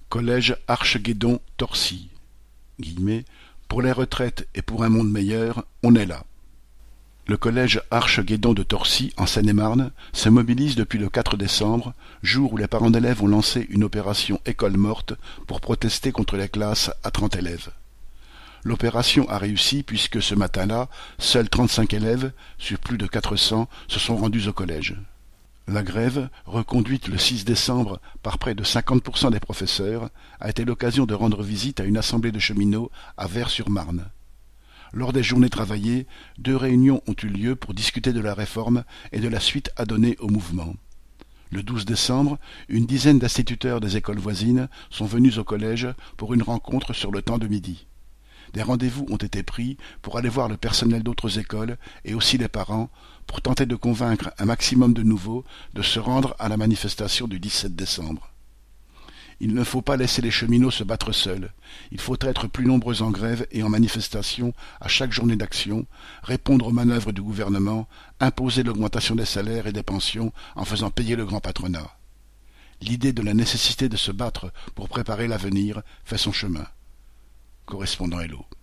Collège Archeguédon Torcy « Pour les retraites et pour un monde meilleur, on est là ». Le collège Archeguédon de Torcy, en Seine-et-Marne, se mobilise depuis le 4 décembre, jour où les parents d'élèves ont lancé une opération école morte pour protester contre les classes à 30 élèves. L'opération a réussi puisque ce matin-là, seuls 35 élèves, sur plus de 400, se sont rendus au collège. La grève, reconduite le 6 décembre par près de 50% des professeurs, a été l'occasion de rendre visite à une assemblée de cheminots à Vaires-sur-Marne. Lors des journées travaillées, 2 réunions ont eu lieu pour discuter de la réforme et de la suite à donner au mouvement. Le 12 décembre, une dizaine d'instituteurs des écoles voisines sont venus au collège pour une rencontre sur le temps de midi. Des rendez-vous ont été pris pour aller voir le personnel d'autres écoles et aussi les parents pour tenter de convaincre un maximum de nouveaux de se rendre à la manifestation du 17 décembre. Il ne faut pas laisser les cheminots se battre seuls. Il faut être plus nombreux en grève et en manifestation à chaque journée d'action, répondre aux manœuvres du gouvernement, imposer l'augmentation des salaires et des pensions en faisant payer le grand patronat. L'idée de la nécessité de se battre pour préparer l'avenir fait son chemin. Correspondant Hello.